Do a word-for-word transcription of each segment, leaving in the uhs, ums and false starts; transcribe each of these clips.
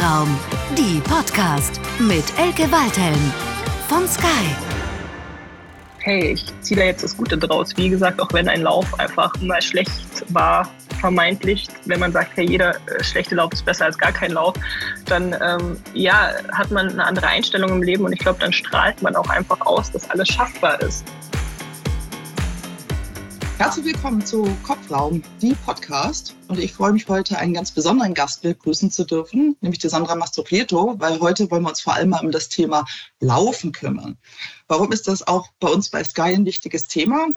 Kopfraum, die Podcast mit Elke Waldhelm von Sky. Hey, ich ziehe da jetzt das Gute draus. Wie gesagt, auch wenn ein Lauf einfach mal schlecht war, vermeintlich, wenn man sagt, hey, jeder äh, schlechte Lauf ist besser als gar kein Lauf, dann ähm, ja, hat man eine andere Einstellung im Leben und ich glaube, dann strahlt man auch einfach aus, dass alles schaffbar ist. Herzlich willkommen zu Kopfraum, die Podcast. Und ich freue mich heute, einen ganz besonderen Gast begrüßen zu dürfen, nämlich die Sandra Mastropietro, weil heute wollen wir uns vor allem mal um das Thema Laufen kümmern. Warum ist das auch bei uns bei Sky ein wichtiges Thema?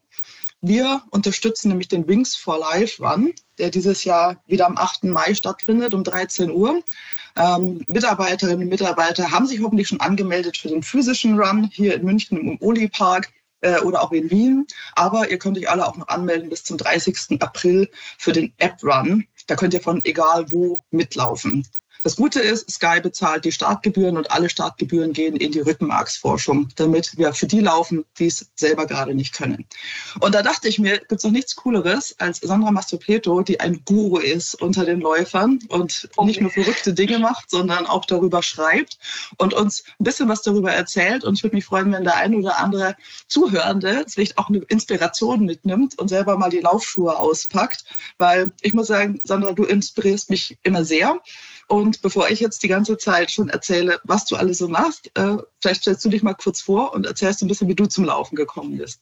Wir unterstützen nämlich den Wings for Life Run, der dieses Jahr wieder am achten Mai stattfindet um dreizehn Uhr. Ähm, Mitarbeiterinnen und Mitarbeiter haben sich hoffentlich schon angemeldet für den physischen Run hier in München im Uli-Park oder auch in Wien. Aber ihr könnt euch alle auch noch anmelden bis zum dreißigsten April für den App-Run. Da könnt ihr von egal wo mitlaufen. Das Gute ist, Sky bezahlt die Startgebühren und alle Startgebühren gehen in die Rückenmarksforschung, damit wir für die laufen, die es selber gerade nicht können. Und da dachte ich mir, gibt es noch nichts Cooleres als Sandra Mastropietro, die ein Guru ist unter den Läufern und nicht nur verrückte Dinge macht, sondern auch darüber schreibt und uns ein bisschen was darüber erzählt. Und ich würde mich freuen, wenn der ein oder andere Zuhörende vielleicht auch eine Inspiration mitnimmt und selber mal die Laufschuhe auspackt. Weil ich muss sagen, Sandra, du inspirierst mich immer sehr. Und bevor ich jetzt die ganze Zeit schon erzähle, was du alles so machst, äh, vielleicht stellst du dich mal kurz vor und erzählst ein bisschen, wie du zum Laufen gekommen bist.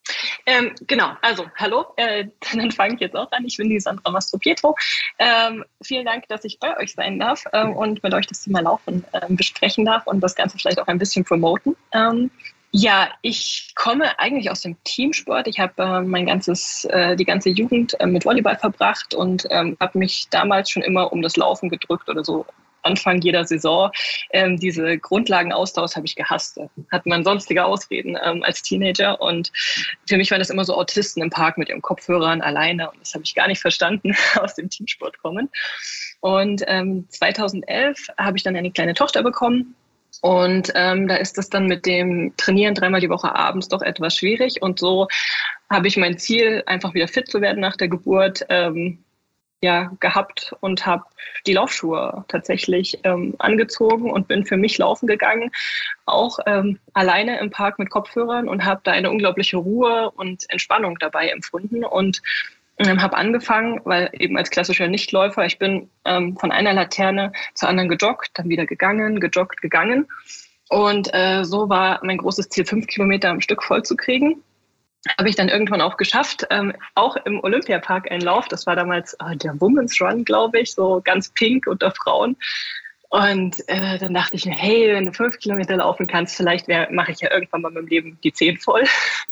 Ähm, genau, also hallo, äh, dann fange ich jetzt auch an. Ich bin die Sandra Mastropietro. Ähm, vielen Dank, dass ich bei euch sein darf ähm, und mit euch das Thema Laufen ähm, besprechen darf und das Ganze vielleicht auch ein bisschen promoten. Ähm, Ja, ich komme eigentlich aus dem Teamsport. Ich habe äh, mein ganzes, äh, die ganze Jugend äh, mit Volleyball verbracht und ähm, habe mich damals schon immer um das Laufen gedrückt oder so. Anfang jeder Saison. Ähm, diese Grundlagenaustausch habe ich gehasst. Hat man sonstige Ausreden ähm, als Teenager. Und für mich waren das immer so Autisten im Park mit ihren Kopfhörern alleine. Und das habe ich gar nicht verstanden, aus dem Teamsport kommen. Und ähm, zweitausendelf habe ich dann eine kleine Tochter bekommen. Und ähm, da ist es dann mit dem Trainieren dreimal die Woche abends doch etwas schwierig. Und so habe ich mein Ziel, einfach wieder fit zu werden nach der Geburt, ähm, ja, gehabt und habe die Laufschuhe tatsächlich ähm, angezogen und bin für mich laufen gegangen, auch ähm, alleine im Park mit Kopfhörern und habe da eine unglaubliche Ruhe und Entspannung dabei empfunden und ähm, habe angefangen, weil eben als klassischer Nichtläufer, ich bin ähm, von einer Laterne zur anderen gejoggt, dann wieder gegangen, gejoggt, gegangen und äh, so war mein großes Ziel, fünf Kilometer am Stück voll zu kriegen. Habe ich dann irgendwann auch geschafft, ähm, auch im Olympiapark einen Lauf. Das war damals äh, der Women's Run, glaube ich, so ganz pink unter Frauen. Und äh, dann dachte ich mir, hey, wenn du fünf Kilometer laufen kannst, vielleicht mache ich ja irgendwann mal mit dem Leben die zehn voll.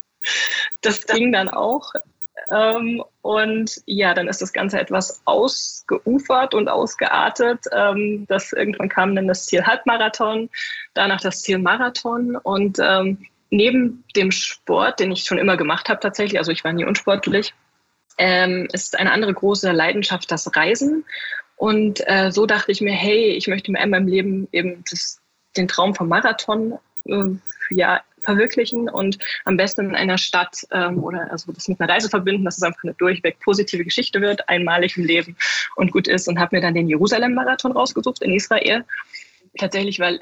Das ging dann auch. Ähm, und ja, dann ist das Ganze etwas ausgeufert und ausgeartet. Ähm, das, irgendwann kam dann das Ziel Halbmarathon, danach das Ziel Marathon und ähm, neben dem Sport, den ich schon immer gemacht habe tatsächlich, also ich war nie unsportlich, ähm, ist eine andere große Leidenschaft das Reisen. Und äh, so dachte ich mir, hey, ich möchte mir in meinem Leben eben das, den Traum vom Marathon äh, ja, verwirklichen und am besten in einer Stadt ähm, oder also das mit einer Reise verbinden, dass es einfach eine durchweg positive Geschichte wird, einmalig im Leben und gut ist. Und habe mir dann den Jerusalem-Marathon rausgesucht in Israel. Tatsächlich, weil...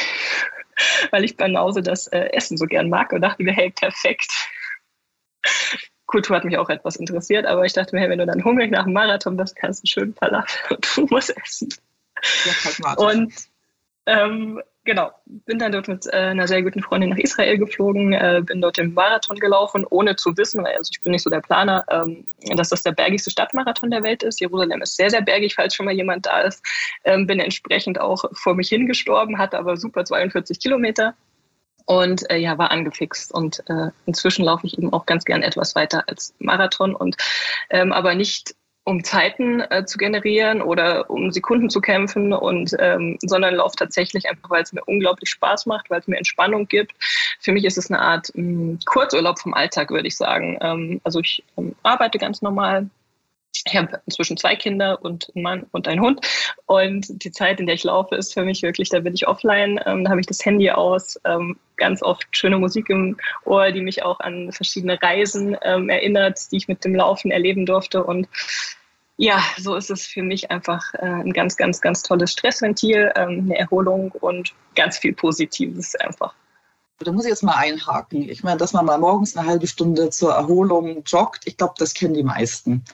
weil ich Banause das äh, Essen so gern mag und dachte mir, hey, perfekt. Kultur hat mich auch etwas interessiert, aber ich dachte mir, hey, wenn du dann hungrig nach dem Marathon bist, kannst du schön Falafel und Hummus essen. Ja, und ähm, genau, bin dann dort mit äh, einer sehr guten Freundin nach Israel geflogen, äh, bin dort den Marathon gelaufen, ohne zu wissen, also ich bin nicht so der Planer, ähm, dass das der bergigste Stadtmarathon der Welt ist. Jerusalem ist sehr, sehr bergig, falls schon mal jemand da ist. Ähm, bin entsprechend auch vor mich hingestorben, hatte aber super zweiundvierzig Kilometer und äh, ja, war angefixt. Und äh, inzwischen laufe ich eben auch ganz gern etwas weiter als Marathon und ähm, aber nicht um Zeiten äh, zu generieren oder um Sekunden zu kämpfen, und ähm, sondern laufe tatsächlich einfach, weil es mir unglaublich Spaß macht, weil es mir Entspannung gibt. Für mich ist es eine Art mh, Kurzurlaub vom Alltag, würde ich sagen. Ähm, also ich ähm, arbeite ganz normal. Ich habe inzwischen zwei Kinder und einen Mann und einen Hund. Und die Zeit, in der ich laufe, ist für mich wirklich, da bin ich offline, ähm, da habe ich das Handy aus, ähm, ganz oft schöne Musik im Ohr, die mich auch an verschiedene Reisen ähm, erinnert, die ich mit dem Laufen erleben durfte. Und Ja, so ist es für mich einfach äh, ein ganz, ganz, ganz tolles Stressventil, ähm, eine Erholung und ganz viel Positives einfach. Da muss ich jetzt mal einhaken. Ich meine, dass man mal morgens eine halbe Stunde zur Erholung joggt, ich glaube, das kennen die meisten.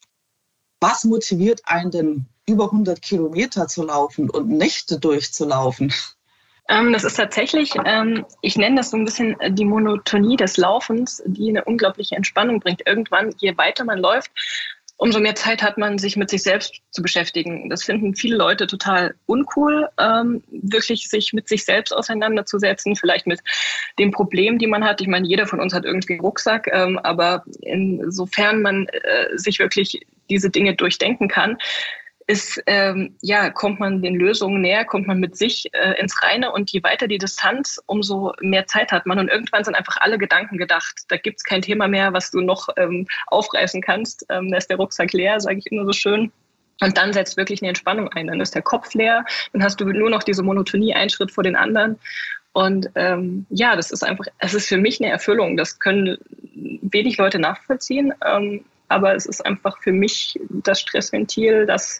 Was motiviert einen denn, über hundert Kilometer zu laufen und Nächte durchzulaufen? Ähm, das ist tatsächlich, ähm, ich nenne das so ein bisschen die Monotonie des Laufens, die eine unglaubliche Entspannung bringt. Irgendwann, je weiter man läuft, umso mehr Zeit hat man, sich mit sich selbst zu beschäftigen. Das finden viele Leute total uncool, ähm, wirklich sich mit sich selbst auseinanderzusetzen, vielleicht mit den Problemen, die man hat. Ich meine, jeder von uns hat irgendwie einen Rucksack, ähm, aber insofern man äh, sich wirklich diese Dinge durchdenken kann, ist, ähm, ja, kommt man den Lösungen näher, kommt man mit sich äh, ins Reine und je weiter die Distanz, umso mehr Zeit hat man und irgendwann sind einfach alle Gedanken gedacht. Da gibt's kein Thema mehr, was du noch ähm, aufreißen kannst. Ähm, da ist der Rucksack leer, sage ich immer so schön. Und dann setzt wirklich eine Entspannung ein. Dann ist der Kopf leer, dann hast du nur noch diese Monotonie, einen Schritt vor den anderen. Und ähm, ja, das ist einfach, es ist für mich eine Erfüllung. Das können wenig Leute nachvollziehen. Ähm, Aber es ist einfach für mich das Stressventil, das,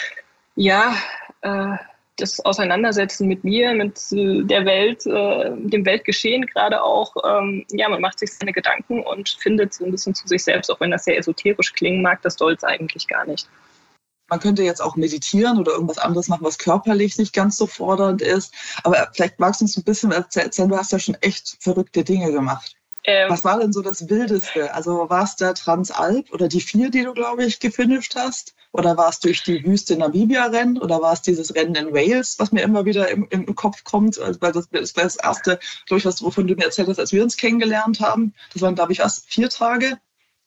ja, äh, das Auseinandersetzen mit mir, mit äh, der Welt, äh, dem Weltgeschehen gerade auch. Ähm, ja, man macht sich seine Gedanken und findet so ein bisschen zu sich selbst, auch wenn das sehr esoterisch klingen mag, das soll es eigentlich gar nicht. Man könnte jetzt auch meditieren oder irgendwas anderes machen, was körperlich nicht ganz so fordernd ist. Aber vielleicht magst du uns ein bisschen erzählen, du hast ja schon echt verrückte Dinge gemacht. Ähm, Was war denn so das Wildeste? Also war es der Transalp oder die vier, die du, glaube ich, gefinisht hast? Oder war es durch die Wüste Namibia-Rennen? Oder war es dieses Rennen in Wales, was mir immer wieder im, im Kopf kommt? Weil das, das war das erste, glaube ich, was, wovon du mir erzählt hast, als wir uns kennengelernt haben. Das waren, glaube ich, was, vier Tage?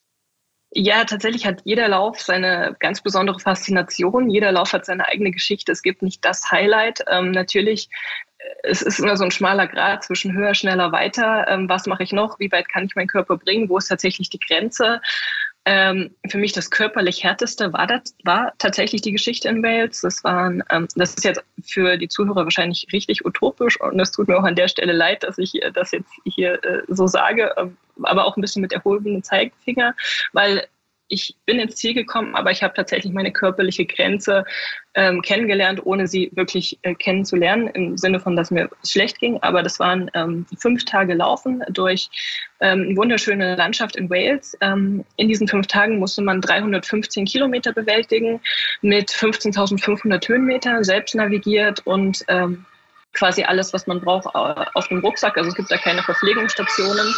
Ja, tatsächlich hat jeder Lauf seine ganz besondere Faszination. Jeder Lauf hat seine eigene Geschichte. Es gibt nicht das Highlight. Ähm, natürlich es ist immer so ein schmaler Grat zwischen höher, schneller, weiter. Ähm, was mache ich noch? Wie weit kann ich meinen Körper bringen? Wo ist tatsächlich die Grenze? Ähm, für mich das körperlich härteste war, das, war tatsächlich die Geschichte in Wales. Das waren, ähm, das ist jetzt für die Zuhörer wahrscheinlich richtig utopisch und es tut mir auch an der Stelle leid, dass ich das jetzt hier äh, so sage, äh, aber auch ein bisschen mit erhobenem Zeigefinger, weil ich bin ins Ziel gekommen, aber ich habe tatsächlich meine körperliche Grenze ähm, kennengelernt, ohne sie wirklich äh, kennenzulernen, im Sinne von, dass mir schlecht ging. Aber das waren ähm, fünf Tage Laufen durch ähm, eine wunderschöne Landschaft in Wales. Ähm, in diesen fünf Tagen musste man dreihundertfünfzehn Kilometer bewältigen mit fünfzehntausendfünfhundert Höhenmeter, selbst navigiert und ähm, quasi alles, was man braucht, auf dem Rucksack. Also es gibt da keine Verpflegungsstationen.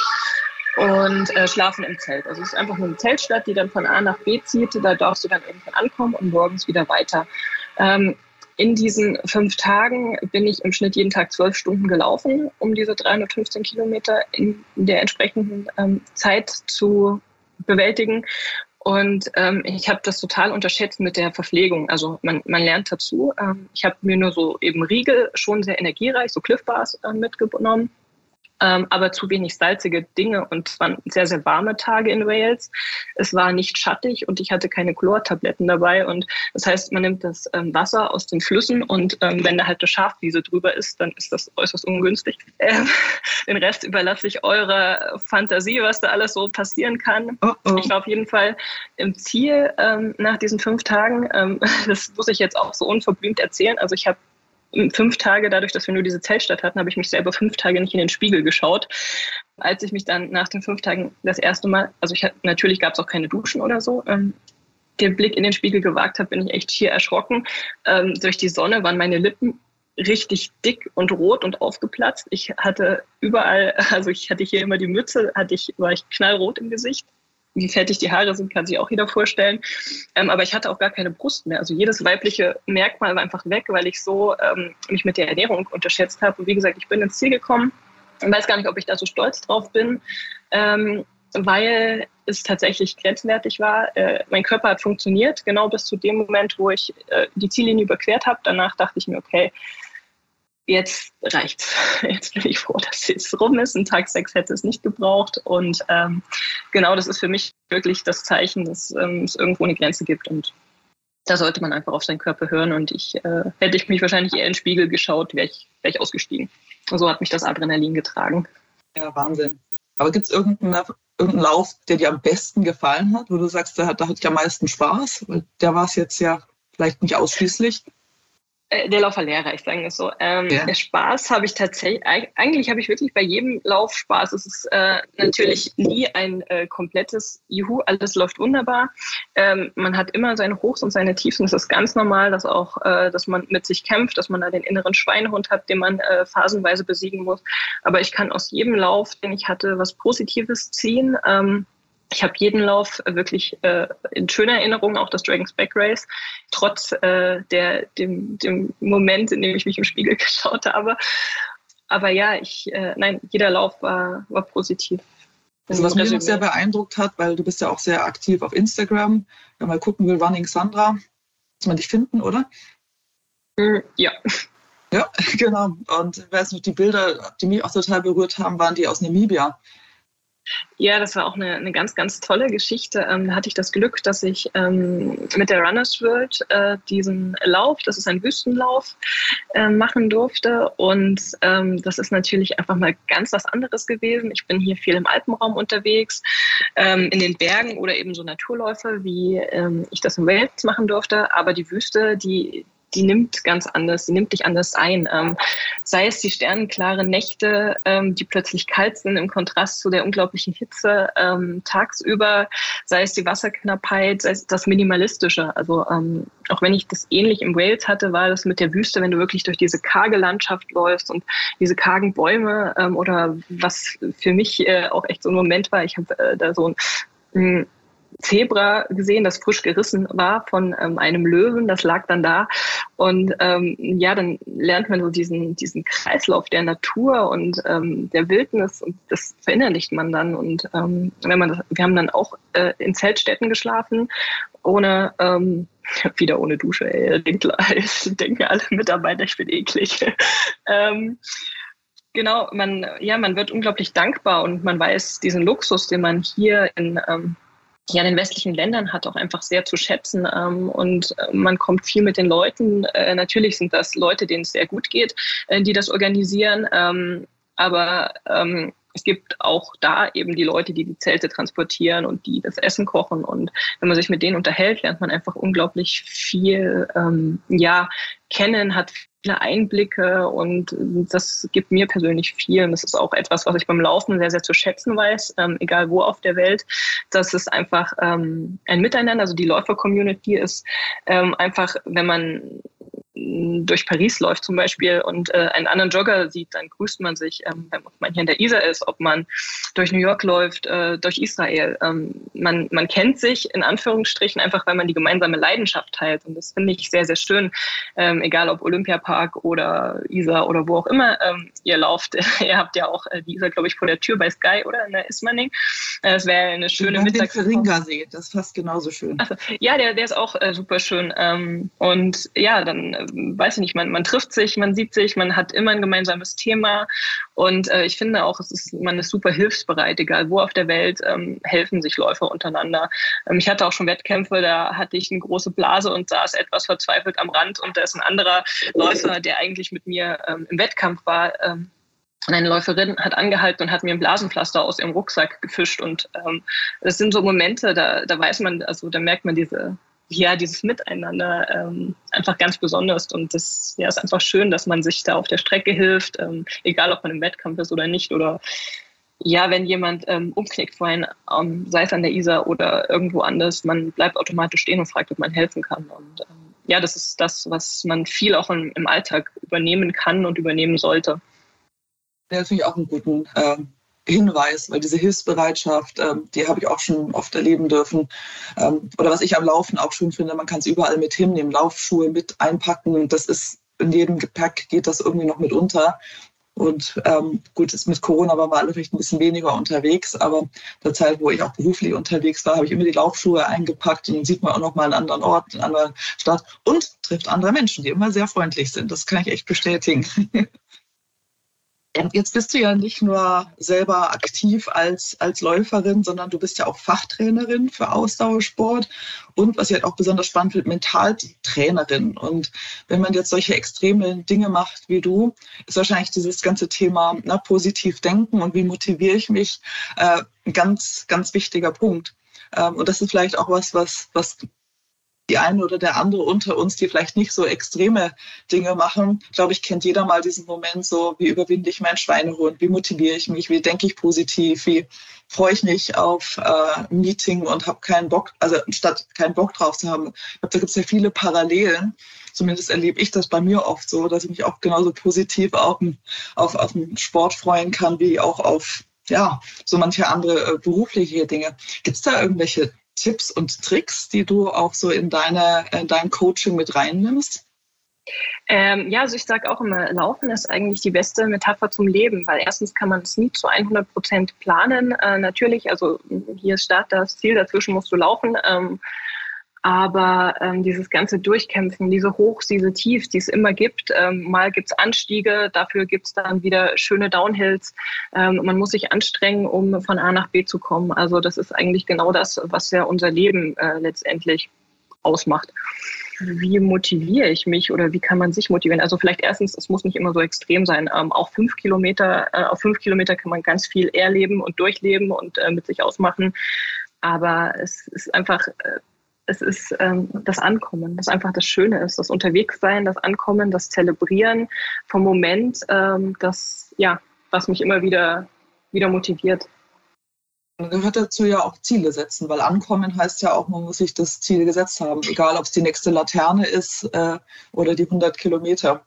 Und äh, schlafen im Zelt. Also es ist einfach nur eine Zeltstadt, die dann von A nach B zieht. Da darfst du dann irgendwann ankommen und morgens wieder weiter. Ähm, in diesen fünf Tagen bin ich im Schnitt jeden Tag zwölf Stunden gelaufen, um diese dreihundertfünfzehn Kilometer in der entsprechenden ähm, Zeit zu bewältigen. Und ähm, ich habe das total unterschätzt mit der Verpflegung. Also man, man lernt dazu. Ähm, ich habe mir nur so eben Riegel, schon sehr energiereich, so Cliff Bars äh, mitgenommen. Ähm, aber zu wenig salzige Dinge und es waren sehr, sehr warme Tage in Wales. Es war nicht schattig und ich hatte keine Chlortabletten dabei und das heißt, man nimmt das ähm, Wasser aus den Flüssen und ähm, wenn da halt eine Schafwiese drüber ist, dann ist das äußerst ungünstig. Ähm, den Rest überlasse ich eurer Fantasie, was da alles so passieren kann. Oh oh. Ich war auf jeden Fall im Ziel ähm, nach diesen fünf Tagen. Ähm, das muss ich jetzt auch so unverblümt erzählen. Also ich habe fünf Tage, dadurch, dass wir nur diese Zeltstadt hatten, habe ich mich selber fünf Tage nicht in den Spiegel geschaut. Als ich mich dann nach den fünf Tagen das erste Mal, also ich hatte, natürlich gab es auch keine Duschen oder so, ähm, den Blick in den Spiegel gewagt habe, bin ich echt schier erschrocken. Ähm, durch die Sonne waren meine Lippen richtig dick und rot und aufgeplatzt. Ich hatte überall, also ich hatte hier immer die Mütze, hatte ich, war ich knallrot im Gesicht. Wie fettig die Haare sind, kann sich auch jeder vorstellen. Ähm, aber ich hatte auch gar keine Brust mehr. Also jedes weibliche Merkmal war einfach weg, weil ich so ähm, mich mit der Ernährung unterschätzt habe. Und wie gesagt, ich bin ins Ziel gekommen und weiß gar nicht, ob ich da so stolz drauf bin, ähm, weil es tatsächlich grenzwertig war. Äh, mein Körper hat funktioniert, genau bis zu dem Moment, wo ich äh, die Ziellinie überquert habe. Danach dachte ich mir, okay, jetzt reicht's. Jetzt bin ich froh, dass es rum ist. Ein Tag sechs hätte es nicht gebraucht. Und ähm, genau, das ist für mich wirklich das Zeichen, dass ähm, es irgendwo eine Grenze gibt. Und da sollte man einfach auf seinen Körper hören. Und ich äh, hätte ich mich wahrscheinlich eher in den Spiegel geschaut, wäre ich, wär ich ausgestiegen. Und so hat mich das Adrenalin getragen. Ja, Wahnsinn. Aber gibt es irgendeinen, irgendeinen Lauf, der dir am besten gefallen hat, wo du sagst, da, da hatte ich am meisten Spaß? Weil der war es jetzt ja vielleicht nicht ausschließlich. Der Lauf war lehrreich, sagen wir es so. Ähm, ja. Der Spaß habe ich tatsächlich, eigentlich habe ich wirklich bei jedem Lauf Spaß. Es ist äh, natürlich nie ein äh, komplettes Juhu, alles läuft wunderbar. Ähm, man hat immer seine Hochs und seine Tiefs und es ist ganz normal, dass auch, äh, dass man mit sich kämpft, dass man da den inneren Schweinehund hat, den man äh, phasenweise besiegen muss. Aber ich kann aus jedem Lauf, den ich hatte, was Positives ziehen. Ähm, Ich habe jeden Lauf wirklich äh, in schöner Erinnerung, auch das Dragon's Back Race, trotz äh, der, dem, dem Moment, in dem ich mich im Spiegel geschaut habe. Aber ja, ich, äh, nein, jeder Lauf war, war positiv. Also was mich noch sehr beeindruckt hat, weil du bist ja auch sehr aktiv auf Instagram, wenn man mal gucken will, Running Sandra, muss man dich finden, oder? Ja. Ja, genau. Und ich weiß noch, die Bilder, die mich auch total berührt haben, waren die aus Namibia. Ja, das war auch eine, eine ganz, ganz tolle Geschichte. Ähm, da hatte ich das Glück, dass ich ähm, mit der Runners World äh, diesen Lauf, das ist ein Wüstenlauf, äh, machen durfte. Und ähm, das ist natürlich einfach mal ganz was anderes gewesen. Ich bin hier viel im Alpenraum unterwegs, ähm, in den Bergen oder eben so Naturläufe, wie ähm, ich das in Wales machen durfte. Aber die Wüste, die die nimmt ganz anders, die nimmt dich anders ein. Ähm, sei es die sternenklaren Nächte, ähm, die plötzlich kalt sind im Kontrast zu der unglaublichen Hitze ähm, tagsüber, sei es die Wasserknappheit, sei es das Minimalistische. Also ähm, auch wenn ich das ähnlich im Wales hatte, war das mit der Wüste, wenn du wirklich durch diese karge Landschaft läufst und diese kargen Bäume ähm, oder was für mich äh, auch echt so ein Moment war, ich habe äh, da so ein mh, Zebra gesehen, das frisch gerissen war von ähm, einem Löwen, das lag dann da und ähm, ja, dann lernt man so diesen, diesen Kreislauf der Natur und ähm, der Wildnis und das verinnerlicht man dann und ähm, wenn man das, wir haben dann auch äh, in Zeltstätten geschlafen, ohne, ähm, wieder ohne Dusche, ey, denken, denken alle Mitarbeiter, ich bin eklig. ähm, genau, man, ja, man wird unglaublich dankbar und man weiß diesen Luxus, den man hier in ähm, ja, in den westlichen Ländern hat, auch einfach sehr zu schätzen ähm, und äh, man kommt viel mit den Leuten. Äh, natürlich sind das Leute, denen es sehr gut geht, äh, die das organisieren, ähm, aber ähm, es gibt auch da eben die Leute, die die Zelte transportieren und die das Essen kochen und wenn man sich mit denen unterhält, lernt man einfach unglaublich viel ähm, ja, kennen, hat viele Einblicke und das gibt mir persönlich viel. Und das ist auch etwas, was ich beim Laufen sehr, sehr zu schätzen weiß, ähm, egal wo auf der Welt. Das ist einfach ähm, ein Miteinander. Also die Läufer-Community ist ähm, einfach, wenn man durch Paris läuft zum Beispiel und äh, einen anderen Jogger sieht, dann grüßt man sich, ähm, ob man hier in der Isar ist, ob man durch New York läuft, äh, durch Israel. Ähm, man, man kennt sich in Anführungsstrichen einfach, weil man die gemeinsame Leidenschaft teilt und das finde ich sehr, sehr schön. Ähm, egal ob Olympiapark oder Isar oder wo auch immer ähm, ihr lauft. Ihr habt ja auch äh, die Isar, glaube ich, vor der Tür bei Sky oder in der Ismaning. Es äh, wäre eine schöne Mittags... Den Feringa-See, das ist fast genauso schön. Also, ja, der, der ist auch äh, super schön. Ähm, und ja, dann äh, weiß ich nicht, man, man trifft sich, man sieht sich, man hat immer ein gemeinsames Thema und äh, ich finde auch, es ist, man ist super hilfsbereit, egal wo auf der Welt, ähm, helfen sich Läufer untereinander. Ähm, ich hatte auch schon Wettkämpfe, da hatte ich eine große Blase und saß etwas verzweifelt am Rand und da ist ein anderer Läufer, der eigentlich mit mir ähm, im Wettkampf war, ähm, und eine Läuferin hat angehalten und hat mir ein Blasenpflaster aus ihrem Rucksack gefischt und ähm, das sind so Momente, da, da weiß man, also da merkt man diese ja, dieses Miteinander ähm, einfach ganz besonders und das ja, ist einfach schön, dass man sich da auf der Strecke hilft, ähm, egal ob man im Wettkampf ist oder nicht oder ja, wenn jemand ähm, umknickt vorhin, ähm, sei es an der Isar oder irgendwo anders, man bleibt automatisch stehen und fragt, ob man helfen kann und ähm, ja, das ist das, was man viel auch im, im Alltag übernehmen kann und übernehmen sollte. Ja, das finde ich auch einen guten äh Hinweis, weil diese Hilfsbereitschaft, ähm, die habe ich auch schon oft erleben dürfen. Ähm, oder was ich am Laufen auch schön finde, man kann es überall mit hinnehmen, Laufschuhe mit einpacken. Das ist in jedem Gepäck, geht das irgendwie noch mit unter. Und ähm, gut, ist mit Corona waren wir alle vielleicht ein bisschen weniger unterwegs, aber der Zeit, wo ich auch beruflich unterwegs war, habe ich immer die Laufschuhe eingepackt und dann sieht man auch noch mal einen anderen Ort, eine andere Stadt und trifft andere Menschen, die immer sehr freundlich sind. Das kann ich echt bestätigen. Jetzt bist du ja nicht nur selber aktiv als, als Läuferin, sondern du bist ja auch Fachtrainerin für Ausdauersport und, was ich halt auch besonders spannend finde, Mentaltrainerin. Und wenn man jetzt solche extreme Dinge macht wie du, ist wahrscheinlich dieses ganze Thema, na, positiv denken und wie motiviere ich mich, äh, ein ganz, ganz wichtiger Punkt. Ähm, und das ist vielleicht auch was, was, was die eine oder der andere unter uns, die vielleicht nicht so extreme Dinge machen, glaube ich, kennt jeder mal diesen Moment so, wie überwinde ich meinen Schweinehund, wie motiviere ich mich, wie denke ich positiv, wie freue ich mich auf äh, ein Meeting und habe keinen Bock, also statt keinen Bock drauf zu haben. Ich glaube, da gibt es ja viele Parallelen. Zumindest erlebe ich das bei mir oft so, dass ich mich auch genauso positiv auf, auf, auf den Sport freuen kann, wie auch auf ja, so manche andere äh, berufliche Dinge. Gibt es da irgendwelche Tipps und Tricks, die du auch so in, deine, in dein Coaching mit reinnimmst? Ähm, ja, also ich sage auch immer, Laufen ist eigentlich die beste Metapher zum Leben, weil erstens kann man es nie zu hundert Prozent planen. Äh, natürlich, also hier ist Start, das Ziel, dazwischen musst du laufen. Ähm, aber ähm, dieses ganze Durchkämpfen, diese Hochs, diese Tiefs, die es immer gibt, ähm, mal gibt's Anstiege, dafür gibt's dann wieder schöne Downhills. Ähm, man muss sich anstrengen, um von A nach B zu kommen. Also das ist eigentlich genau das, was ja unser Leben äh, letztendlich ausmacht. Wie motiviere ich mich oder wie kann man sich motivieren? Also vielleicht erstens, es muss nicht immer so extrem sein. Ähm, auch fünf Kilometer, äh, auf fünf Kilometer kann man ganz viel erleben und durchleben und äh, mit sich ausmachen. Aber es ist einfach... Äh, Es ist ähm, das Ankommen, das einfach das Schöne ist, das Unterwegssein, das Ankommen, das Zelebrieren vom Moment, ähm, das, ja, was mich immer wieder, wieder motiviert. Man gehört dazu ja auch Ziele setzen, weil Ankommen heißt ja auch, man muss sich das Ziel gesetzt haben, egal ob es die nächste Laterne ist äh, oder die hundert Kilometer.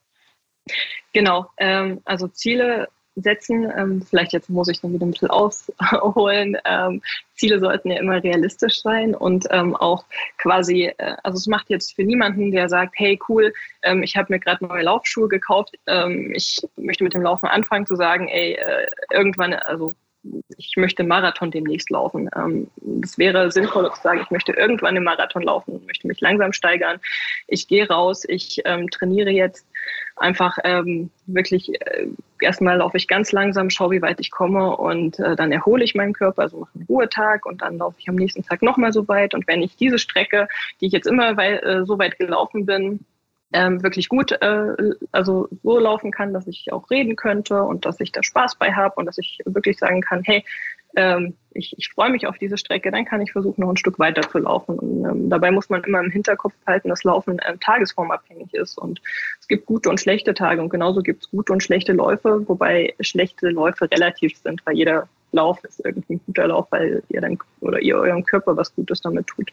Genau, ähm, also Ziele setzen, ähm, vielleicht jetzt muss ich dann wieder ein bisschen ausholen, ähm, Ziele sollten ja immer realistisch sein und ähm, auch quasi, äh, also es macht jetzt für niemanden, der sagt, hey cool, ähm, ich habe mir gerade neue Laufschuhe gekauft, ähm, ich möchte mit dem Laufen anfangen, zu sagen, ey, äh, irgendwann, also ich möchte einen Marathon demnächst laufen. Ähm, das wäre sinnvoll zu sagen, ich möchte irgendwann einen Marathon laufen, möchte mich langsam steigern. Ich gehe raus, ich ähm, trainiere jetzt einfach ähm, wirklich, äh, erstmal laufe ich ganz langsam, schaue, wie weit ich komme und äh, dann erhole ich meinen Körper, also mache einen Ruhetag und dann laufe ich am nächsten Tag nochmal so weit. Und wenn ich diese Strecke, die ich jetzt immer wei- äh, so weit gelaufen bin, ähm, wirklich gut äh, also so laufen kann, dass ich auch reden könnte und dass ich da Spaß bei habe und dass ich wirklich sagen kann, hey, ähm, ich, ich freue mich auf diese Strecke, dann kann ich versuchen, noch ein Stück weiter zu laufen. Und ähm, dabei muss man immer im Hinterkopf halten, dass Laufen äh, tagesformabhängig ist. Und es gibt gute und schlechte Tage und genauso gibt es gute und schlechte Läufe, wobei schlechte Läufe relativ sind, weil jeder Lauf ist irgendwie ein guter Lauf, weil ihr dann oder ihr eurem Körper was Gutes damit tut.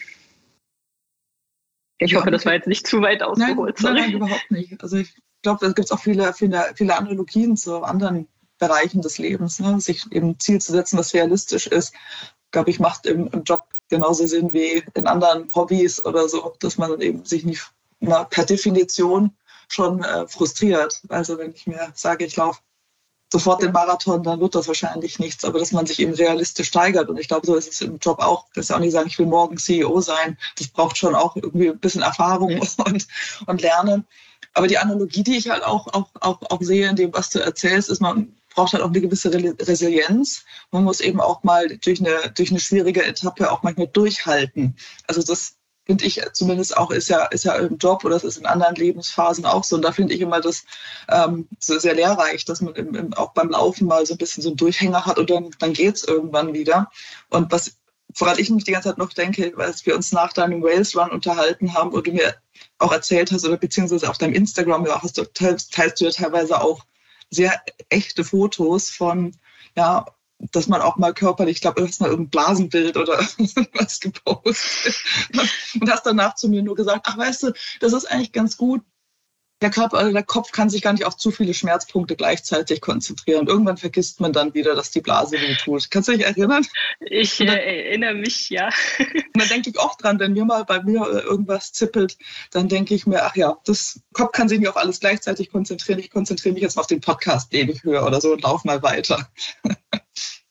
Ich ja, hoffe, das war jetzt nicht zu weit ausgeholt. Nein, nein, nein, überhaupt nicht. Also ich glaube, da gibt es auch viele, viele, viele Analogien zu anderen Bereichen des Lebens, ne? Sich eben ein Ziel zu setzen, was realistisch ist, glaube ich, macht im, im Job genauso Sinn wie in anderen Hobbys oder so, dass man eben sich nicht na, per Definition schon äh, frustriert. Also wenn ich mir sage, ich laufe sofort den Marathon, dann wird das wahrscheinlich nichts, aber dass man sich eben realistisch steigert. Und ich glaube, so ist es im Job auch. Das ist ja auch nicht sagen, ich will morgen C E O sein. Das braucht schon auch irgendwie ein bisschen Erfahrung und, und Lernen. Aber die Analogie, die ich halt auch, auch, auch, auch sehe in dem, was du erzählst, ist, man braucht halt auch eine gewisse Resilienz. Man muss eben auch mal durch eine, durch eine schwierige Etappe auch manchmal durchhalten. Also das finde ich zumindest auch, ist ja, ist ja im Job oder das ist in anderen Lebensphasen auch so. Und da finde ich immer das ähm, so sehr lehrreich, dass man im, im, auch beim Laufen mal so ein bisschen so einen Durchhänger hat und dann, dann geht es irgendwann wieder. Und was, woran ich mich die ganze Zeit noch denke, als wir uns nach deinem Wales Run unterhalten haben und du mir auch erzählt hast oder beziehungsweise auf deinem Instagram, ja, hast du, teilst, teilst du ja teilweise auch sehr echte Fotos von, ja, dass man auch mal körperlich, ich glaube, du hast mal irgendein Blasenbild oder was gepostet und hast danach zu mir nur gesagt, ach weißt du, das ist eigentlich ganz gut. Der Körper, also der Kopf kann sich gar nicht auf zu viele Schmerzpunkte gleichzeitig konzentrieren. Irgendwann vergisst man dann wieder, dass die Blase weh tut. Kannst du dich erinnern? Ich äh, erinnere mich, ja. Und dann denke ich auch dran, wenn mir mal bei mir irgendwas zippelt, dann denke ich mir, ach ja, das Kopf kann sich nicht auf alles gleichzeitig konzentrieren. Ich konzentriere mich jetzt mal auf den Podcast, den ich höre oder so und laufe mal weiter.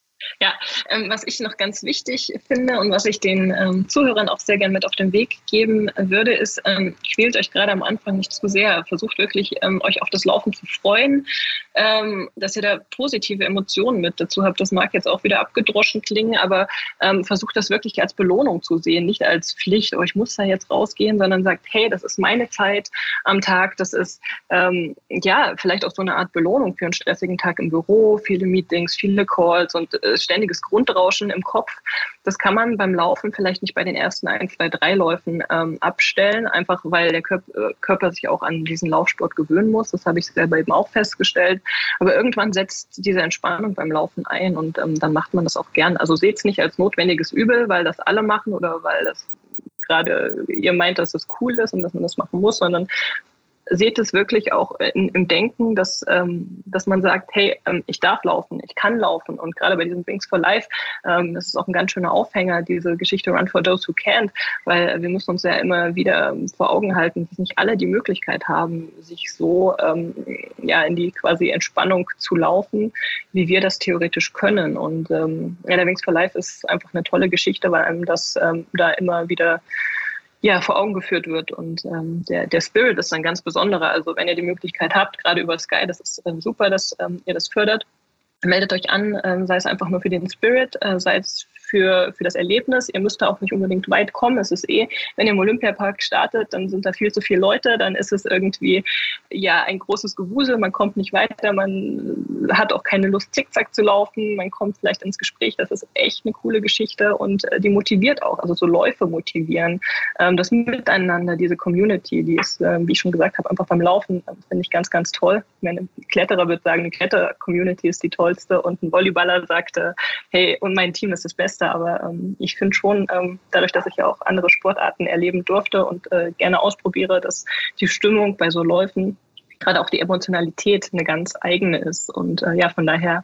Ja, ähm, was ich noch ganz wichtig finde und was ich den ähm, Zuhörern auch sehr gerne mit auf den Weg geben würde, ist, ähm, quält euch gerade am Anfang nicht zu sehr. Versucht wirklich, ähm, euch auf das Laufen zu freuen, ähm, dass ihr da positive Emotionen mit dazu habt. Das mag jetzt auch wieder abgedroschen klingen, aber ähm, versucht das wirklich als Belohnung zu sehen, nicht als Pflicht, oh, ich muss da jetzt rausgehen, sondern sagt, hey, das ist meine Zeit am Tag, das ist ähm, ja vielleicht auch so eine Art Belohnung für einen stressigen Tag im Büro, viele Meetings, viele Calls und äh, ständiges Grundrauschen im Kopf. Das kann man beim Laufen vielleicht nicht bei den ersten ein, zwei, drei Läufen ähm, abstellen, einfach weil der Körper, Körper sich auch an diesen Laufsport gewöhnen muss. Das habe ich selber eben auch festgestellt. Aber irgendwann setzt diese Entspannung beim Laufen ein und ähm, dann macht man das auch gern. Also seht es nicht als notwendiges Übel, weil das alle machen oder weil das gerade ihr meint, dass das cool ist und dass man das machen muss, sondern seht es wirklich auch in, im Denken, dass, ähm, dass man sagt, hey, ähm, ich darf laufen, ich kann laufen. Und gerade bei diesem Wings for Life, ähm, das ist auch ein ganz schöner Aufhänger, diese Geschichte Run for Those Who Can't, weil wir müssen uns ja immer wieder vor Augen halten, dass nicht alle die Möglichkeit haben, sich so ähm, ja, in die quasi Entspannung zu laufen, wie wir das theoretisch können. Und ähm, ja, der Wings for Life ist einfach eine tolle Geschichte, weil einem das ähm, da immer wieder ja, vor Augen geführt wird. Und ähm, der, der Spirit ist ein ganz besonderer. Also wenn ihr die Möglichkeit habt, gerade über Sky, das ist ähm, super, dass ähm, ihr das fördert. Meldet euch an, ähm, sei es einfach nur für den Spirit, äh, sei es für, für das Erlebnis. Ihr müsst da auch nicht unbedingt weit kommen. Es ist eh, wenn ihr im Olympiapark startet, dann sind da viel zu viele Leute, dann ist es irgendwie ja ein großes Gewusel, man kommt nicht weiter, man hat auch keine Lust, zickzack zu laufen, man kommt vielleicht ins Gespräch. Das ist echt eine coole Geschichte und äh, die motiviert auch, also so Läufe motivieren. Ähm, das Miteinander, diese Community, die ist, äh, wie ich schon gesagt habe, einfach beim Laufen, äh, finde ich ganz, ganz toll. Ich meine, ein Kletterer würde sagen, eine Kletter-Community ist die tollste und ein Volleyballer sagte, hey, und mein Team ist das Beste. Aber ähm, ich finde schon, ähm, dadurch, dass ich ja auch andere Sportarten erleben durfte und äh, gerne ausprobiere, dass die Stimmung bei so Läufen, gerade auch die Emotionalität, eine ganz eigene ist. Und äh, ja, von daher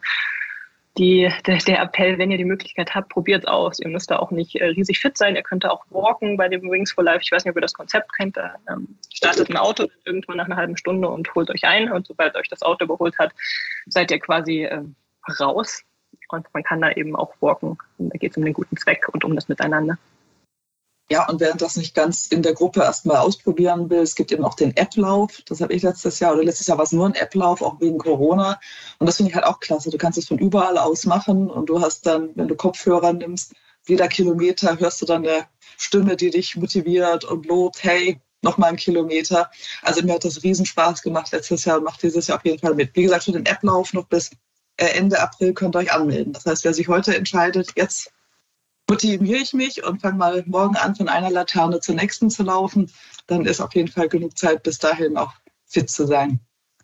die, der, der Appell, wenn ihr die Möglichkeit habt, probiert es aus. Ihr müsst da auch nicht äh, riesig fit sein. Ihr könnt da auch walken bei dem Wings for Life. Ich weiß nicht, ob ihr das Konzept kennt. Da ähm, startet ein Auto irgendwann nach einer halben Stunde und holt euch ein. Und sobald euch das Auto überholt hat, seid ihr quasi äh, raus. Und man kann da eben auch walken. Und da geht es um den guten Zweck und um das Miteinander. Ja, und wer das nicht ganz in der Gruppe erstmal ausprobieren will, es gibt eben auch den App-Lauf. Das habe ich letztes Jahr, oder letztes Jahr war es nur ein App-Lauf, auch wegen Corona. Und das finde ich halt auch klasse. Du kannst es von überall aus machen und du hast dann, wenn du Kopfhörer nimmst, jeder Kilometer hörst du dann eine Stimme, die dich motiviert und lobt, hey, nochmal einen Kilometer. Also mir hat das riesen Spaß gemacht letztes Jahr und macht dieses Jahr auf jeden Fall mit. Wie gesagt, für den App-Lauf noch bis Ende April könnt ihr euch anmelden. Das heißt, wer sich heute entscheidet, jetzt motiviere ich mich und fange mal morgen an, von einer Laterne zur nächsten zu laufen, dann ist auf jeden Fall genug Zeit, bis dahin auch fit zu sein.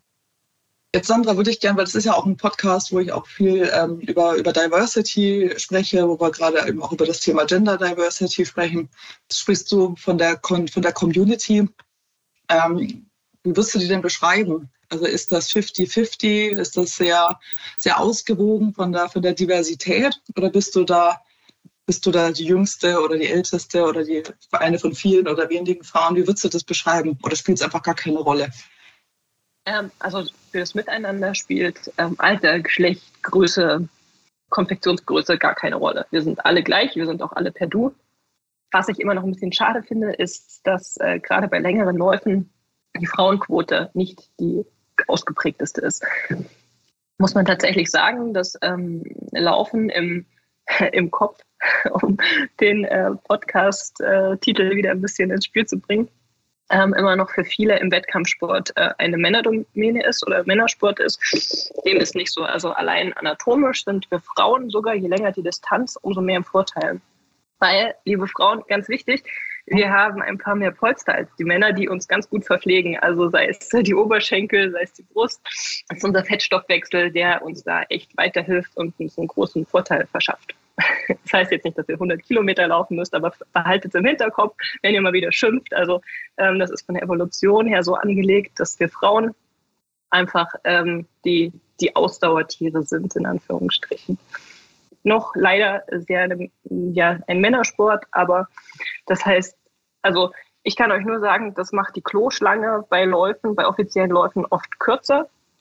Jetzt, Sandra, würde ich gerne, weil das ist ja auch ein Podcast, wo ich auch viel ähm, über, über Diversity spreche, wo wir gerade eben auch über das Thema Gender Diversity sprechen. Das sprichst du von der, von der Community. Ähm, wie würdest du die denn beschreiben? Also ist das fifty fifty? Ist das sehr, sehr ausgewogen von der, von der Diversität? Oder bist du da, bist du da die Jüngste oder die Älteste oder die, eine von vielen oder wenigen Frauen? Wie würdest du das beschreiben? Oder spielt es einfach gar keine Rolle? Ähm, also für das Miteinander spielt ähm, Alter, Geschlecht, Größe, Konfektionsgröße gar keine Rolle. Wir sind alle gleich, wir sind auch alle per Du. Was ich immer noch ein bisschen schade finde, ist, dass äh, gerade bei längeren Läufen die Frauenquote nicht die ausgeprägteste ist. Muss man tatsächlich sagen, dass ähm, Laufen im, im Kopf, um den äh, Podcast-Titel äh, wieder ein bisschen ins Spiel zu bringen, ähm, immer noch für viele im Wettkampfsport äh, eine Männerdomäne ist oder Männersport ist. Dem ist nicht so. Also allein anatomisch sind wir Frauen sogar, je länger die Distanz, umso mehr im Vorteil. Weil, liebe Frauen, ganz wichtig, wir haben ein paar mehr Polster als die Männer, die uns ganz gut verpflegen. Also sei es die Oberschenkel, sei es die Brust. Das ist unser Fettstoffwechsel, der uns da echt weiterhilft und uns einen großen Vorteil verschafft. Das heißt jetzt nicht, dass ihr hundert Kilometer laufen müsst, aber behaltet es im Hinterkopf, wenn ihr mal wieder schimpft. Also ähm, das ist von der Evolution her so angelegt, dass wir Frauen einfach ähm, die, die Ausdauertiere sind, in Anführungsstrichen. Noch leider sehr ja, ein Männersport, aber das heißt, also ich kann euch nur sagen, das macht die Kloschlange bei Läufen, bei offiziellen Läufen oft kürzer.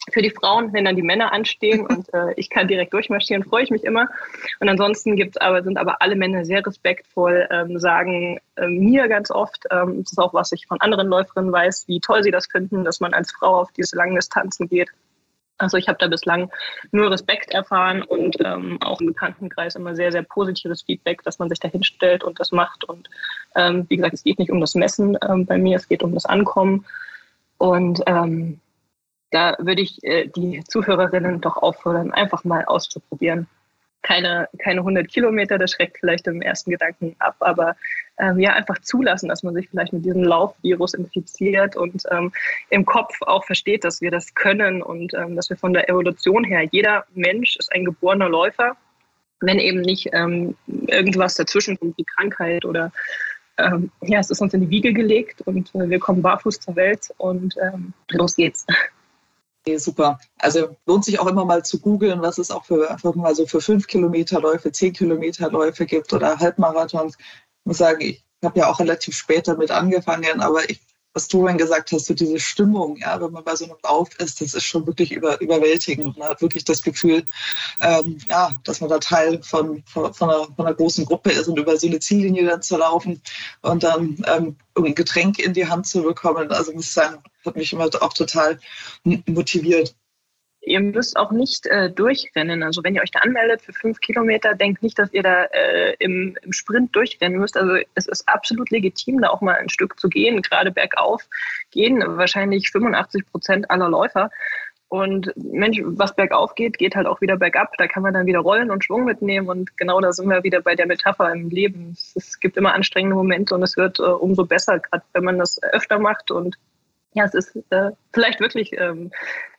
für die Frauen, wenn dann die Männer anstehen und äh, ich kann direkt durchmarschieren, freue ich mich immer. Und ansonsten gibt's aber, sind aber alle Männer sehr respektvoll, ähm, sagen äh, mir ganz oft, ähm, das ist auch, was ich von anderen Läuferinnen weiß, wie toll sie das finden, dass man als Frau auf diese langen Distanzen geht. Also ich habe da bislang nur Respekt erfahren und ähm, auch im Bekanntenkreis immer sehr, sehr positives Feedback, dass man sich da hinstellt und das macht. Und ähm, wie gesagt, es geht nicht um das Messen ähm, bei mir, es geht um das Ankommen. Und ähm, da würde ich äh, die Zuhörerinnen doch auffordern, einfach mal auszuprobieren. Keine, keine hundert Kilometer, das schreckt vielleicht im ersten Gedanken ab, aber ähm, ja, einfach zulassen, dass man sich vielleicht mit diesem Laufvirus infiziert und ähm, im Kopf auch versteht, dass wir das können und ähm, dass wir von der Evolution her, jeder Mensch ist ein geborener Läufer, wenn eben nicht ähm, irgendwas dazwischen kommt, wie Krankheit oder ähm, ja, es ist uns in die Wiege gelegt und äh, wir kommen barfuß zur Welt und ähm, los geht's. Okay, super. Also lohnt sich auch immer mal zu googeln, was es auch für, also für fünf Kilometerläufe, zehn Kilometerläufe gibt oder Halbmarathons. Ich muss sagen, ich habe ja auch relativ spät damit angefangen, aber ich, was du dann gesagt hast, so diese Stimmung, ja, wenn man bei so einem Lauf ist, das ist schon wirklich über, überwältigend. Man hat wirklich das Gefühl, ähm, ja, dass man da Teil von, von, von, einer, von einer großen Gruppe ist und über so eine Ziellinie dann zu laufen und dann ähm, ein Getränk in die Hand zu bekommen. Also muss ich sagen, hat mich immer auch total motiviert. Ihr müsst auch nicht äh, durchrennen. Also wenn ihr euch da anmeldet für fünf Kilometer, denkt nicht, dass ihr da äh, im, im Sprint durchrennen müsst. Also es ist absolut legitim, da auch mal ein Stück zu gehen. Gerade bergauf gehen wahrscheinlich fünfundachtzig Prozent aller Läufer. Und Mensch, was bergauf geht, geht halt auch wieder bergab. Da kann man dann wieder rollen und Schwung mitnehmen. Und genau da sind wir wieder bei der Metapher im Leben. Es gibt immer anstrengende Momente und es wird äh, umso besser, gerade wenn man das öfter macht. Und ja, es ist äh, vielleicht wirklich, ähm,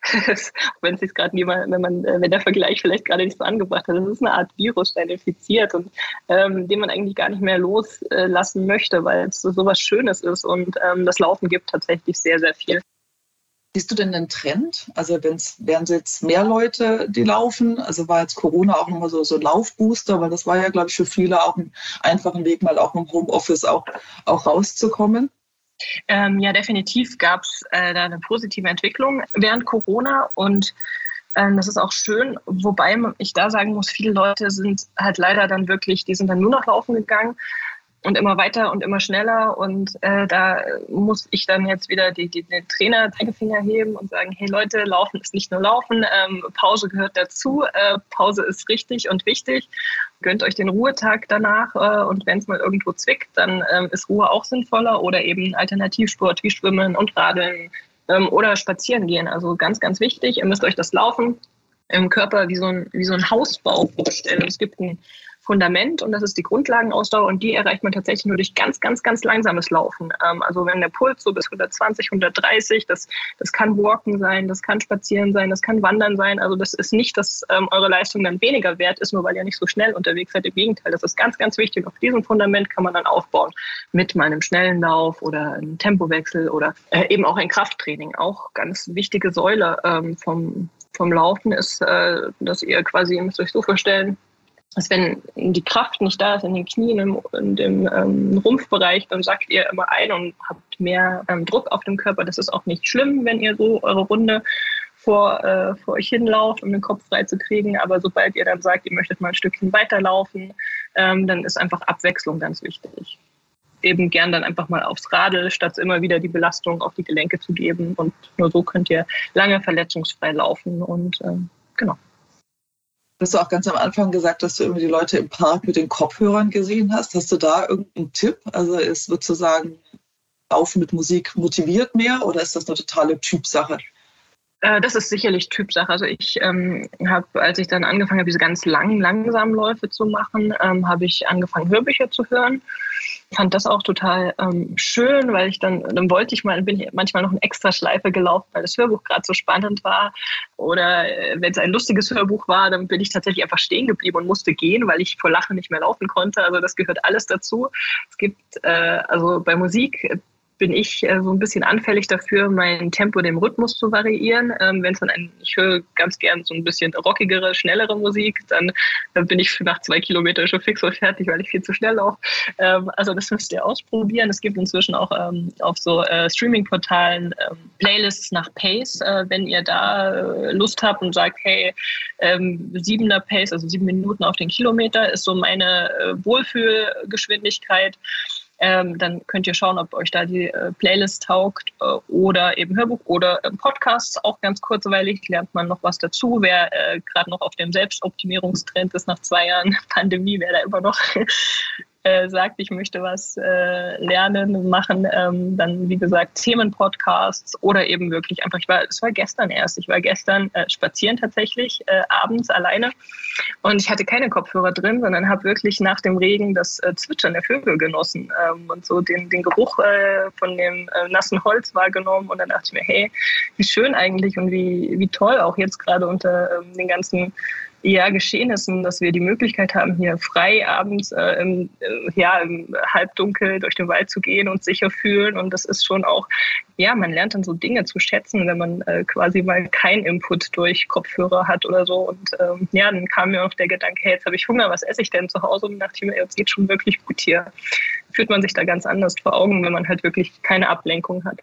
wenn es sich gerade niemand, wenn man, äh, wenn der Vergleich vielleicht gerade nicht so angebracht hat, das ist eine Art Virus, der infiziert und ähm, den man eigentlich gar nicht mehr loslassen möchte, weil es so was Schönes ist und ähm, das Laufen gibt tatsächlich sehr, sehr viel. Siehst du denn einen Trend? Also wenn's, wären es jetzt mehr Leute, die laufen? Also war jetzt Corona auch nochmal so, so ein Laufbooster, weil das war ja, glaube ich, für viele auch ein einfacher Weg, mal auch im Homeoffice auch, auch rauszukommen. Ähm, ja, definitiv gab es äh, da eine positive Entwicklung während Corona und ähm, das ist auch schön, wobei ich da sagen muss, viele Leute sind halt leider dann wirklich, die sind dann nur noch laufen gegangen und immer weiter und immer schneller und äh, da muss ich dann jetzt wieder die, die, den Trainer Zeigefinger heben und sagen, hey Leute, Laufen ist nicht nur Laufen, ähm, Pause gehört dazu, äh, Pause ist richtig und wichtig, gönnt euch den Ruhetag danach äh, und wenn es mal irgendwo zwickt, dann ähm, ist Ruhe auch sinnvoller oder eben Alternativsport wie Schwimmen und Radeln ähm, oder Spazieren gehen, also ganz, ganz wichtig, ihr müsst euch das Laufen im Körper wie so ein, wie so ein Hausbau vorstellen. Es gibt ein Fundament und das ist die Grundlagenausdauer und die erreicht man tatsächlich nur durch ganz, ganz, ganz langsames Laufen. Ähm, also wenn der Puls so bis hundertzwanzig, hundertdreißig, das, das kann Walken sein, das kann Spazieren sein, das kann Wandern sein. Also das ist nicht, dass ähm, eure Leistung dann weniger wert ist, nur weil ihr nicht so schnell unterwegs seid. Im Gegenteil, das ist ganz, ganz wichtig. Auf diesem Fundament kann man dann aufbauen mit mal einem schnellen Lauf oder einem Tempowechsel oder äh, eben auch ein Krafttraining. Auch ganz wichtige Säule ähm, vom, vom Laufen ist, äh, dass ihr quasi, ihr müsst euch so vorstellen, dass wenn die Kraft nicht da ist in den Knien und im, im ähm, Rumpfbereich, dann sackt ihr immer ein und habt mehr ähm, Druck auf dem Körper. Das ist auch nicht schlimm, wenn ihr so eure Runde vor, äh, vor euch hinlauft, um den Kopf frei zu kriegen. Aber sobald ihr dann sagt, ihr möchtet mal ein Stückchen weiterlaufen, ähm, dann ist einfach Abwechslung ganz wichtig. Eben gern dann einfach mal aufs Radl, statt immer wieder die Belastung auf die Gelenke zu geben. Und nur so könnt ihr lange verletzungsfrei laufen und ähm, genau. Hast du auch ganz am Anfang gesagt, dass du irgendwie die Leute im Park mit den Kopfhörern gesehen hast. Hast du da irgendeinen Tipp? Also ist sozusagen Laufen mit Musik motiviert mehr oder ist das eine totale Typsache? Das ist sicherlich Typsache. Also ich ähm, habe, als ich dann angefangen habe, diese ganz langen, langsamen Läufe zu machen, ähm, habe ich angefangen, Hörbücher zu hören. Fand das auch total ähm, schön, weil ich dann, dann wollte ich mal, bin ich manchmal noch eine extra Schleife gelaufen, weil das Hörbuch gerade so spannend war. Oder äh, wenn es ein lustiges Hörbuch war, dann bin ich tatsächlich einfach stehen geblieben und musste gehen, weil ich vor Lachen nicht mehr laufen konnte. Also das gehört alles dazu. Es gibt, äh, also bei Musik, bin ich äh, so ein bisschen anfällig dafür, mein Tempo, dem Rhythmus zu variieren. Ähm, wenn es dann ein, ich höre ganz gern so ein bisschen rockigere, schnellere Musik, dann, dann bin ich nach zwei Kilometern schon fix und fertig, weil ich viel zu schnell laufe. Ähm, also das müsst ihr ausprobieren. Es gibt inzwischen auch ähm, auf so äh, Streaming-Portalen ähm, Playlists nach Pace. Äh, wenn ihr da äh, Lust habt und sagt, hey, ähm, siebener Pace, also sieben Minuten auf den Kilometer, ist so meine äh, Wohlfühlgeschwindigkeit. Ähm, dann könnt ihr schauen, ob euch da die äh, Playlist taugt äh, oder eben Hörbuch oder äh, Podcasts, auch ganz kurzweilig, lernt man noch was dazu. Wer äh, gerade noch auf dem Selbstoptimierungstrend ist nach zwei Jahren Pandemie, wer da immer noch äh, sagt, ich möchte was äh, lernen, machen, ähm, dann wie gesagt Themenpodcasts oder eben wirklich einfach, ich war, es war gestern erst, ich war gestern äh, spazieren tatsächlich, äh, abends alleine und ich hatte keine Kopfhörer drin, sondern habe wirklich nach dem Regen das äh, Zwitschern der Vögel genossen ähm, und so den, den Geruch äh, von dem äh, nassen Holz wahrgenommen und dann dachte ich mir, hey, wie schön eigentlich und wie, wie toll auch jetzt gerade unter ähm, den ganzen ja, Geschehnissen, dass wir die Möglichkeit haben, hier frei abends äh, im, äh, ja, im Halbdunkel durch den Wald zu gehen und sicher fühlen. Und das ist schon auch, ja, man lernt dann so Dinge zu schätzen, wenn man äh, quasi mal keinen Input durch Kopfhörer hat oder so. Und ähm, ja, dann kam mir auch der Gedanke, hey, jetzt habe ich Hunger, was esse ich denn zu Hause? Und dachte ich mir, jetzt geht schon wirklich gut hier. Fühlt man sich da ganz anders vor Augen, wenn man halt wirklich keine Ablenkung hat.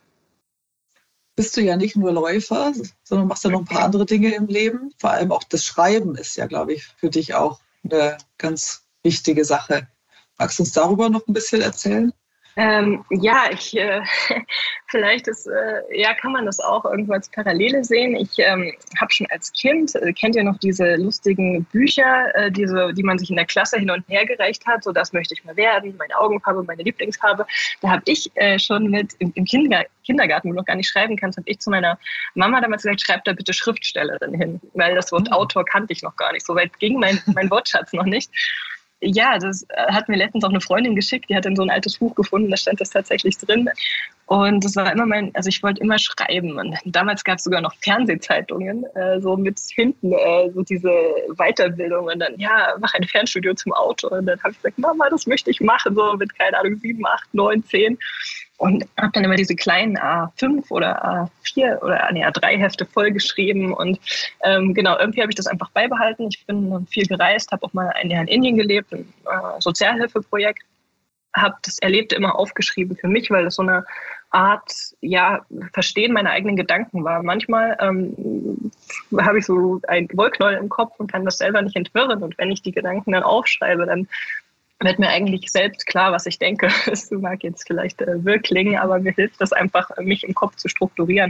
Bist du ja nicht nur Läufer, sondern machst ja noch ein paar andere Dinge im Leben. Vor allem auch das Schreiben ist ja, glaube ich, für dich auch eine ganz wichtige Sache. Magst du uns darüber noch ein bisschen erzählen? Ähm, ja, ich äh, vielleicht ist, äh, ja, kann man das auch irgendwo als Parallele sehen. Ich ähm, habe schon als Kind, äh, kennt ihr noch diese lustigen Bücher, äh, diese, die man sich in der Klasse hin und her gereicht hat, so das möchte ich mal werden, meine Augenfarbe, meine Lieblingsfarbe. Da habe ich äh, schon mit im, im Kindergarten, Kindergarten, wo du noch gar nicht schreiben kannst, habe ich zu meiner Mama damals gesagt, schreib da bitte Schriftstellerin hin, weil das Wort Autor kannte ich noch gar nicht. So weit ging mein, mein Wortschatz noch nicht. Ja, das hat mir letztens auch eine Freundin geschickt, die hat dann so ein altes Buch gefunden, da stand das tatsächlich drin. Und das war immer mein, also ich wollte immer schreiben. Und damals gab es sogar noch Fernsehzeitungen, äh, so mit hinten, äh, so diese Weiterbildung. Und dann, ja, mach ein Fernstudio zum Autor. Und dann habe ich gesagt, Mama, das möchte ich machen, so mit, keine Ahnung, sieben, acht, neun, zehn. Und habe dann immer diese kleinen A fünf oder A vier oder nee, A drei Hefte vollgeschrieben. Und ähm, genau, irgendwie habe ich das einfach beibehalten. Ich bin viel gereist, habe auch mal ein Jahr in Indien gelebt, ein äh, Sozialhilfeprojekt. Habe das Erlebte immer aufgeschrieben für mich, weil das so eine Art, ja, Verstehen meiner eigenen Gedanken war. Manchmal ähm, habe ich so ein Wollknäuel im Kopf und kann das selber nicht entwirren. Und wenn ich die Gedanken dann aufschreibe, dann wird mir eigentlich selbst klar, was ich denke. Das mag jetzt vielleicht äh, wirr klingen, aber mir hilft das einfach, mich im Kopf zu strukturieren.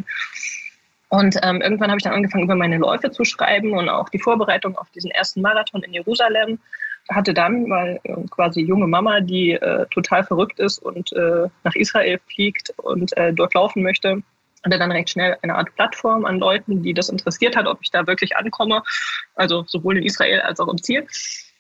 Und ähm, irgendwann habe ich dann angefangen, über meine Läufe zu schreiben und auch die Vorbereitung auf diesen ersten Marathon in Jerusalem. Hatte dann, weil äh, quasi junge Mama, die äh, total verrückt ist und äh, nach Israel fliegt und äh, dort laufen möchte, hatte dann recht schnell eine Art Plattform an Leuten, die das interessiert hat, ob ich da wirklich ankomme, also sowohl in Israel als auch im Ziel.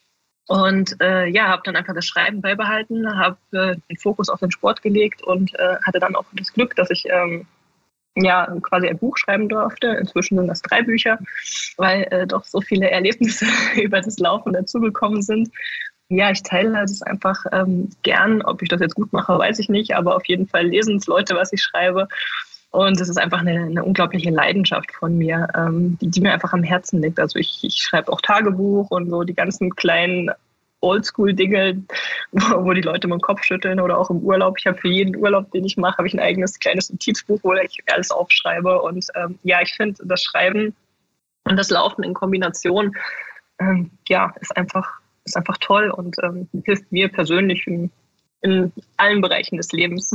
Und äh, ja, habe dann einfach das Schreiben beibehalten, habe äh, den Fokus auf den Sport gelegt und äh, hatte dann auch das Glück, dass ich ähm, ja quasi ein Buch schreiben durfte. Inzwischen sind das drei Bücher, weil äh, doch so viele Erlebnisse über das Laufen dazugekommen sind. Ja, ich teile das einfach ähm, gern. Ob ich das jetzt gut mache, weiß ich nicht, aber auf jeden Fall lesen es Leute, was ich schreibe. Und es ist einfach eine, eine unglaubliche Leidenschaft von mir, ähm, die, die mir einfach am Herzen liegt. Also ich, ich schreibe auch Tagebuch und so die ganzen kleinen Oldschool-Dinge, wo, wo die Leute mit dem Kopf schütteln oder auch im Urlaub. Ich habe für jeden Urlaub, den ich mache, habe ich ein eigenes kleines Notizbuch, wo ich alles aufschreibe. Und ähm, ja, ich finde das Schreiben und das Laufen in Kombination, ähm, ja, ist einfach, ist einfach toll und ähm, hilft mir persönlich in, in allen Bereichen des Lebens.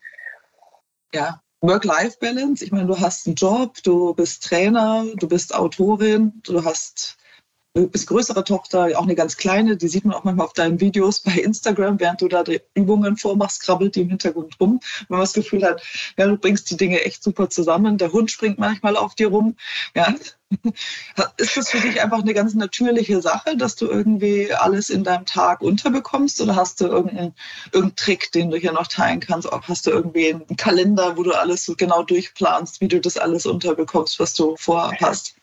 Ja. Work-Life-Balance, ich meine, du hast einen Job, du bist Trainer, du bist Autorin, du hast, du bist größere Tochter, auch eine ganz kleine, die sieht man auch manchmal auf deinen Videos bei Instagram, während du da die Übungen vormachst, krabbelt die im Hintergrund rum. Wenn man das Gefühl hat, ja, du bringst die Dinge echt super zusammen, der Hund springt manchmal auf dir rum, ja. Ist das für dich einfach eine ganz natürliche Sache, dass du irgendwie alles in deinem Tag unterbekommst oder hast du irgendeinen, irgendeinen Trick, den du hier noch teilen kannst? Hast du irgendwie einen Kalender, wo du alles so genau durchplanst, wie du das alles unterbekommst, was du vorhast?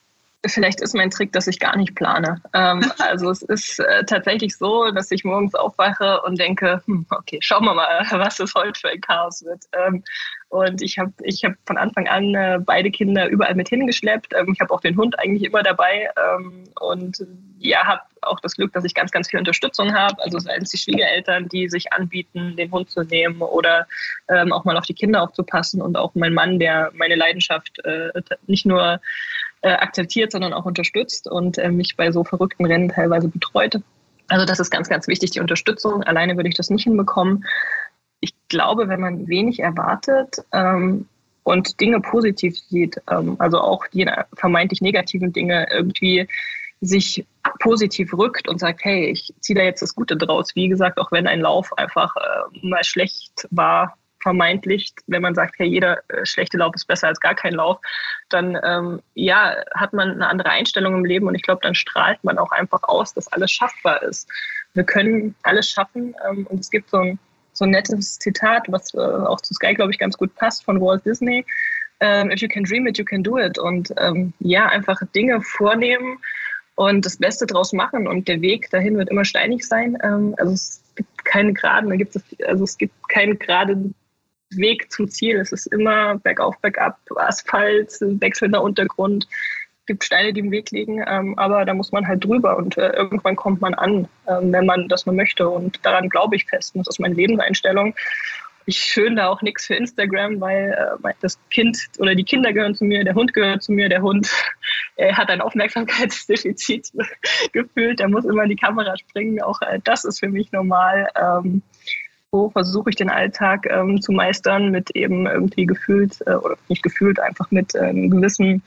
Vielleicht ist mein Trick, dass ich gar nicht plane. Ähm, also es ist äh, tatsächlich so, dass ich morgens aufwache und denke, hm, okay, schauen wir mal, was es heute für ein Chaos wird. Ähm, und ich habe ich hab von Anfang an äh, beide Kinder überall mit hingeschleppt. Ähm, ich habe auch den Hund eigentlich immer dabei ähm, und ja, habe auch das Glück, dass ich ganz, ganz viel Unterstützung habe. Also seien es die Schwiegereltern, die sich anbieten, den Hund zu nehmen oder ähm, auch mal auf die Kinder aufzupassen und auch mein Mann, der meine Leidenschaft äh, nicht nur Äh, akzeptiert, sondern auch unterstützt und äh, mich bei so verrückten Rennen teilweise betreut. Also das ist ganz, ganz wichtig, die Unterstützung. Alleine würde ich das nicht hinbekommen. Ich glaube, wenn man wenig erwartet ähm, und Dinge positiv sieht, ähm, also auch die vermeintlich negativen Dinge irgendwie sich positiv rückt und sagt, hey, ich ziehe da jetzt das Gute draus. Wie gesagt, auch wenn ein Lauf einfach äh, mal schlecht war, vermeintlich, wenn man sagt, hey, jeder äh, schlechte Lauf ist besser als gar kein Lauf, dann ähm, ja, hat man eine andere Einstellung im Leben und ich glaube, dann strahlt man auch einfach aus, dass alles schaffbar ist. Wir können alles schaffen ähm, und es gibt so ein, so ein nettes Zitat, was äh, auch zu Sky, glaube ich, ganz gut passt, von Walt Disney. Ähm, If you can dream it, you can do it. Und ähm, ja, einfach Dinge vornehmen und das Beste draus machen und der Weg dahin wird immer steinig sein. Ähm, also es gibt keine geraden, da gibt es, also es gibt keinen geraden Weg zum Ziel. Es ist immer bergauf, bergab, Asphalt, wechselnder Untergrund. Es gibt Steine, die im Weg liegen, ähm, aber da muss man halt drüber und äh, irgendwann kommt man an, ähm, wenn man das nur möchte. Und daran glaube ich fest. Und das ist meine Lebenseinstellung. Ich schön da auch nichts für Instagram, weil äh, das Kind oder die Kinder gehören zu mir, der Hund gehört zu mir, der Hund äh, hat ein Aufmerksamkeitsdefizit gefühlt, der muss immer in die Kamera springen. Auch äh, das ist für mich normal. Ähm, So versuche ich den Alltag ähm, zu meistern mit eben irgendwie gefühlt, äh, oder nicht gefühlt, einfach mit einem ähm, gewissen,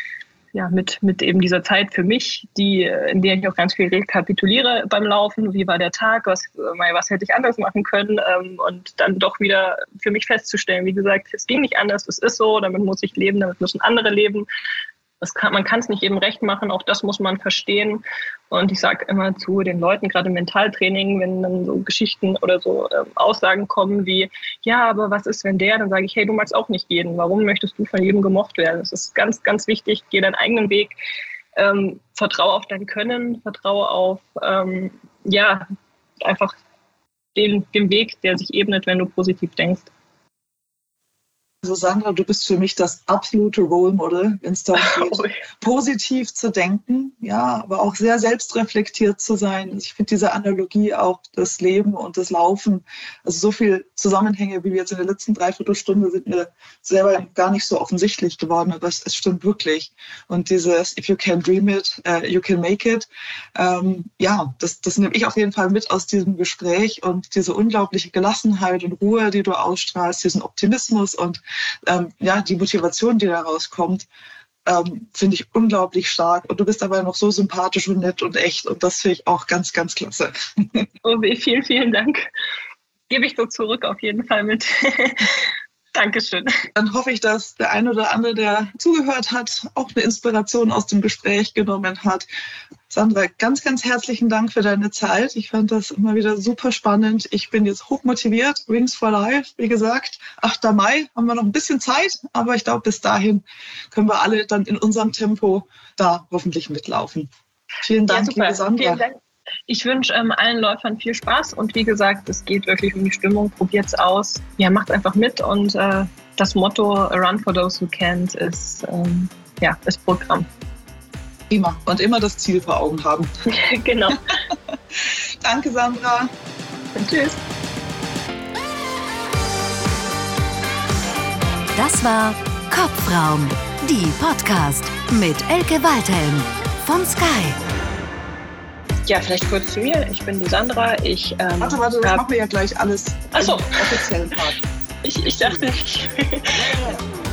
ja, mit, mit eben dieser Zeit für mich, die, in der ich auch ganz viel rekapituliere beim Laufen. Wie war der Tag? Was, äh, was hätte ich anders machen können? Ähm, und dann doch wieder für mich festzustellen, wie gesagt, es ging nicht anders, es ist so, damit muss ich leben, damit müssen andere leben. Das kann, man kann es nicht jedem recht machen, auch das muss man verstehen. Und ich sage immer zu den Leuten, gerade im Mentaltraining, wenn dann so Geschichten oder so äh, Aussagen kommen wie, ja, aber was ist, wenn der? Dann sage ich, hey, du magst auch nicht jeden. Warum möchtest du von jedem gemocht werden? Das ist ganz, ganz wichtig. Geh deinen eigenen Weg. Ähm, vertraue auf dein Können, vertraue auf, ähm, ja, einfach den, den Weg, der sich ebnet, wenn du positiv denkst. Also Sandra, du bist für mich das absolute Role Model, wenn es darum geht, oh. positiv zu denken, ja, aber auch sehr selbstreflektiert zu sein. Ich finde diese Analogie auch das Leben und das Laufen, also so viele Zusammenhänge, wie wir jetzt in der letzten Dreiviertelstunde sind mir selber gar nicht so offensichtlich geworden, aber es, es stimmt wirklich. Und dieses If you can dream it, uh, you can make it, ähm, ja, das, das nehme ich auf jeden Fall mit aus diesem Gespräch und diese unglaubliche Gelassenheit und Ruhe, die du ausstrahlst, diesen Optimismus und Ähm, ja, die Motivation, die da rauskommt, ähm, finde ich unglaublich stark. Und du bist aber noch so sympathisch und nett und echt. Und das finde ich auch ganz, ganz klasse. Oh, vielen, vielen Dank. Gebe ich so zurück auf jeden Fall mit. Dankeschön. Dann hoffe ich, dass der eine oder andere, der zugehört hat, auch eine Inspiration aus dem Gespräch genommen hat. Sandra, ganz, ganz herzlichen Dank für deine Zeit. Ich fand das immer wieder super spannend. Ich bin jetzt hochmotiviert. Wings for Life, wie gesagt. achter Mai haben wir noch ein bisschen Zeit, aber ich glaube, bis dahin können wir alle dann in unserem Tempo da hoffentlich mitlaufen. Vielen Dank, ja, liebe Sandra. Vielen Dank. Ich wünsche ähm, allen Läufern viel Spaß und wie gesagt, es geht wirklich um die Stimmung. Probiert's aus. Ja, macht einfach mit und äh, das Motto A Run for Those Who Can't ist, ähm, ja, ist Programm. Immer. Und immer das Ziel vor Augen haben. Genau. Danke, Sandra. Und tschüss. Das war Kopfraum, die Podcast mit Elke Waldhelm von Sky. Ja, vielleicht kurz zu mir. Ich bin die Sandra. Ich, ähm, warte, warte, das hab... machen wir ja gleich alles Ach so. im offiziellen Part. Ich, ich dachte nicht.